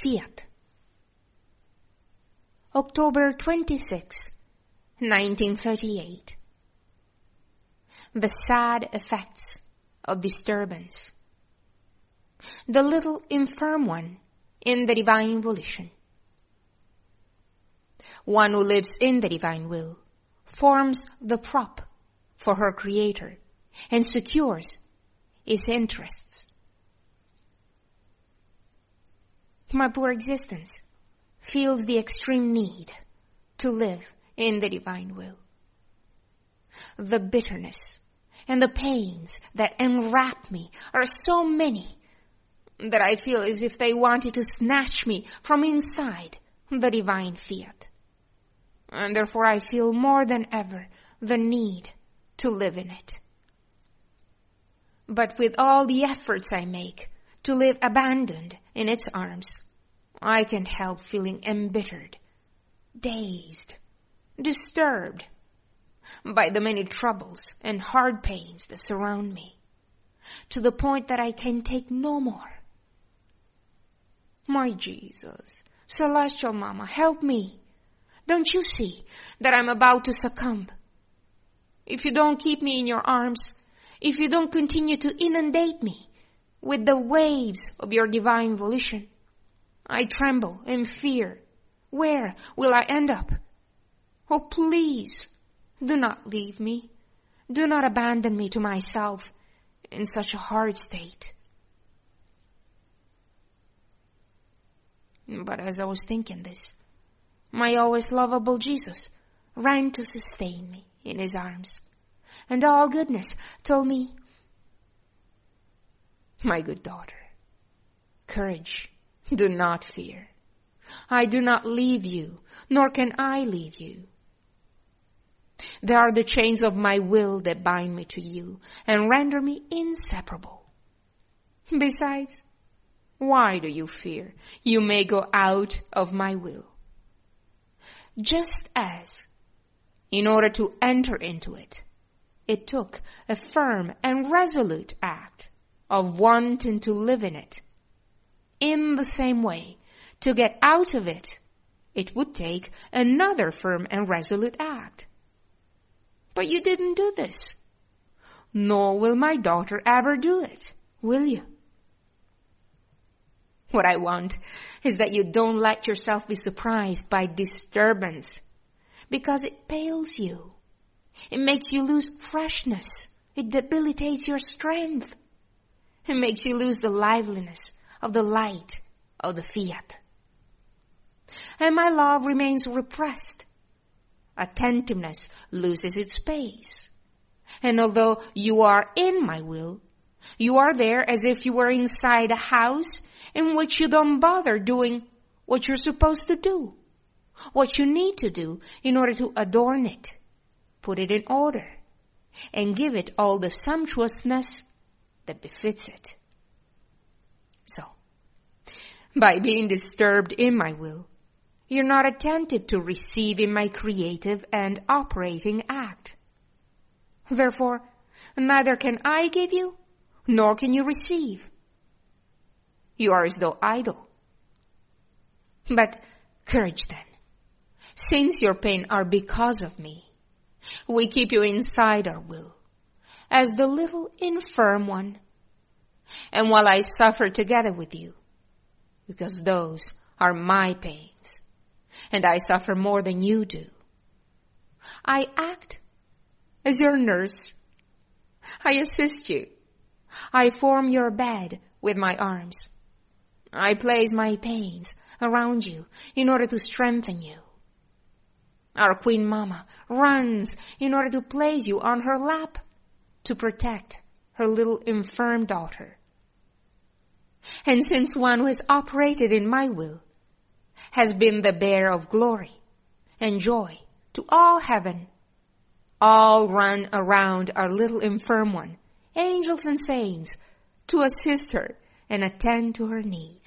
Fiat. October 26, 1938. The sad effects of disturbance. The little infirm one in the divine volition. One who lives in the divine will forms the prop for her creator and secures his interests. My poor existence feels the extreme need to live in the divine will. The bitterness and the pains that enwrap me are so many that I feel as if they wanted to snatch me from inside the divine fiat. And therefore I feel more than ever the need to live in it. But with all the efforts I make to live abandoned in its arms, I can't help feeling embittered, dazed, disturbed by the many troubles and hard pains that surround me, to the point that I can take no more. My Jesus, Celestial Mama, help me. Don't you see that I'm about to succumb? If you don't keep me in your arms, if you don't continue to inundate me with the waves of your divine volition, I tremble and fear. Where will I end up? Oh, please, do not leave me. Do not abandon me to myself in such a hard state. But as I was thinking this, my always lovable Jesus ran to sustain me in his arms, and all goodness told me, my good daughter, courage, do not fear. I do not leave you, nor can I leave you. There are the chains of my will that bind me to you and render me inseparable. Besides, why do you fear? You may go out of my will. Just as, in order to enter into it, it took a firm and resolute act of wanting to live in it. In the same way, to get out of it, it would take another firm and resolute act. But you didn't do this. Nor will my daughter ever do it, will you? What I want is that you don't let yourself be surprised by disturbance, because it pales you. It makes you lose freshness. It debilitates your strength. It makes you lose the liveliness of the light of the fiat. And my love remains repressed. Attentiveness loses its space. And although you are in my will, you are there as if you were inside a house in which you don't bother doing what you're supposed to do, what you need to do in order to adorn it, put it in order, and give it all the sumptuousness that befits it. So, by being disturbed in my will, you're not attentive to receiving my creative and operating act. Therefore, neither can I give you, nor can you receive. You are as though idle. But courage then. Since your pain are because of me, we keep you inside our will, as the little infirm one. And while I suffer together with you, because those are my pains, and I suffer more than you do, I act as your nurse. I assist you. I form your bed with my arms. I place my pains around you in order to strengthen you. Our Queen Mama runs in order to place you on her lap to protect her little infirm daughter. And since one who has operated in my will has been the bearer of glory and joy to all heaven, all run around our little infirm one, angels and saints, to assist her and attend to her needs.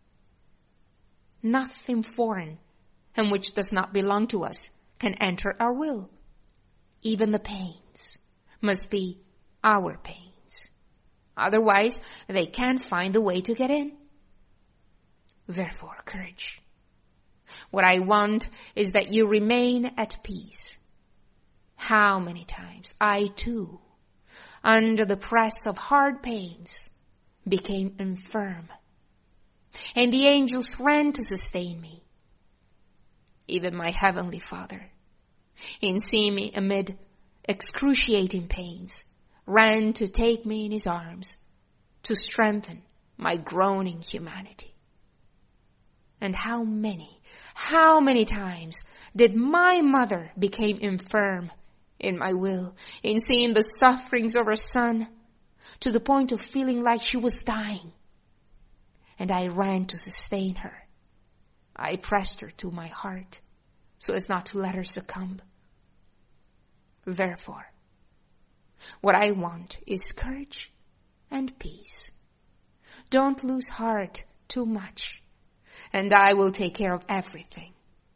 Nothing foreign and which does not belong to us can enter our will. Even the pains must be our pains. Otherwise, they can't find the way to get in. Therefore, courage. What I want is that you remain at peace. How many times I too, under the press of hard pains, became infirm, and the angels ran to sustain me. Even my heavenly Father, in seeing me amid excruciating pains, ran to take me in his arms to strengthen my groaning humanity. And how many times did my mother become infirm in my will, in seeing the sufferings of her son, to the point of feeling like she was dying. And I ran to sustain her. I pressed her to my heart so as not to let her succumb. Therefore, what I want is courage and peace. Don't lose heart too much, and I will take care of everything.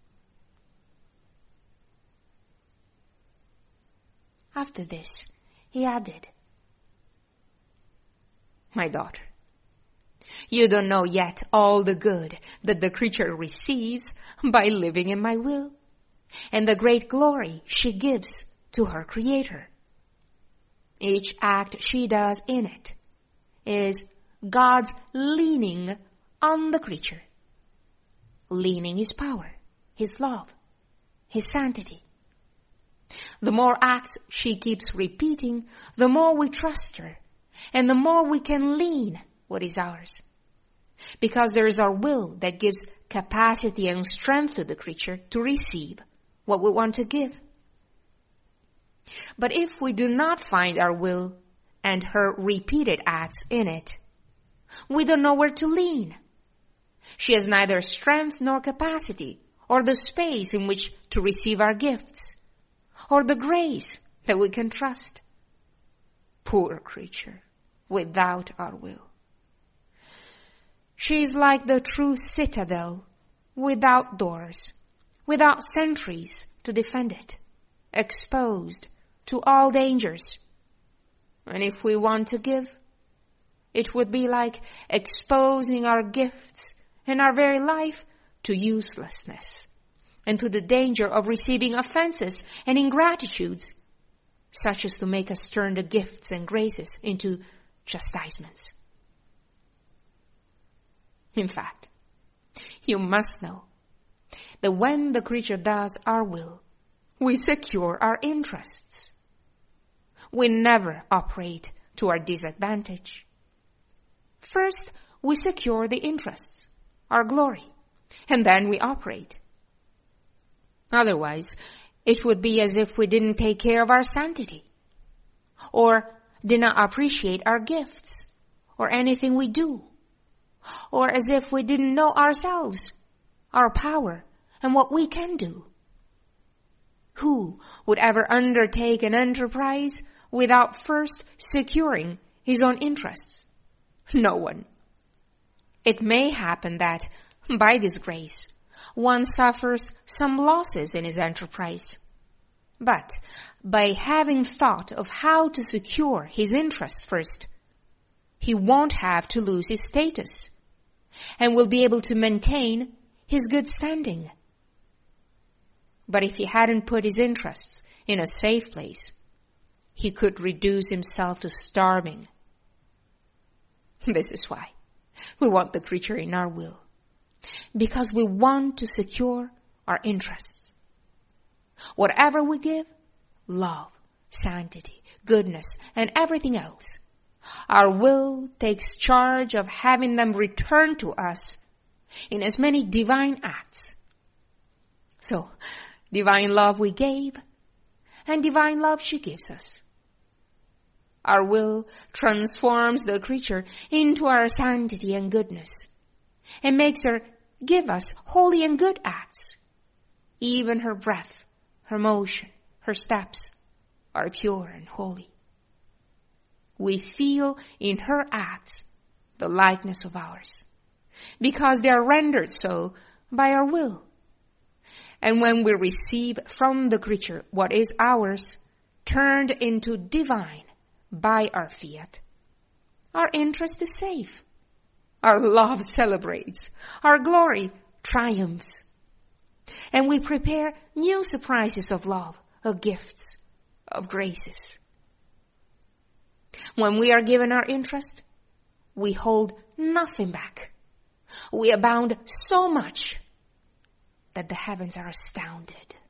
After this, he added, My daughter, you don't know yet all the good that the creature receives by living in my will, and the great glory she gives to her Creator. Each act she does in it is God's leaning on the creature. Leaning His power, His love, His sanctity. The more acts she keeps repeating, the more we trust her, and the more we can lean what is ours. Because there is our will that gives capacity and strength to the creature to receive what we want to give. But if we do not find our will and her repeated acts in it, we don't know where to lean. She has neither strength nor capacity, or the space in which to receive our gifts, or the grace that we can trust. Poor creature, without our will. She is like the true citadel, without doors, without sentries to defend it, exposed to all dangers. And if we want to give, it would be like exposing our gifts and our very life to uselessness and to the danger of receiving offenses and ingratitudes, such as to make us turn the gifts and graces into chastisements. In fact, you must know that when the creature does our will, we secure our interests. We never operate to our disadvantage. First, we secure the interests, our glory, and then we operate. Otherwise, it would be as if we didn't take care of our sanctity, or did not appreciate our gifts, or anything we do, or as if we didn't know ourselves, our power, and what we can do. Who would ever undertake an enterprise without first securing his own interests? No one. It may happen that, by this grace, one suffers some losses in his enterprise. But by having thought of how to secure his interests first, he won't have to lose his status and will be able to maintain his good standing. But if he hadn't put his interests in a safe place, he could reduce himself to starving. This is why we want the creature in our will, because we want to secure our interests. Whatever we give, love, sanctity, goodness, and everything else, our will takes charge of having them returned to us in as many divine acts. So, divine love we gave, and divine love she gives us. Our will transforms the creature into our sanctity and goodness, and makes her give us holy and good acts. Even her breath, her motion, her steps are pure and holy. We feel in her acts the likeness of ours, because they are rendered so by our will. And when we receive from the creature what is ours, turned into divine by our fiat, our interest is safe, Our love celebrates. Our glory triumphs. And we prepare new surprises of love, of gifts, of graces. When we are given our interest, we hold nothing back. We abound so much that the heavens are astounded.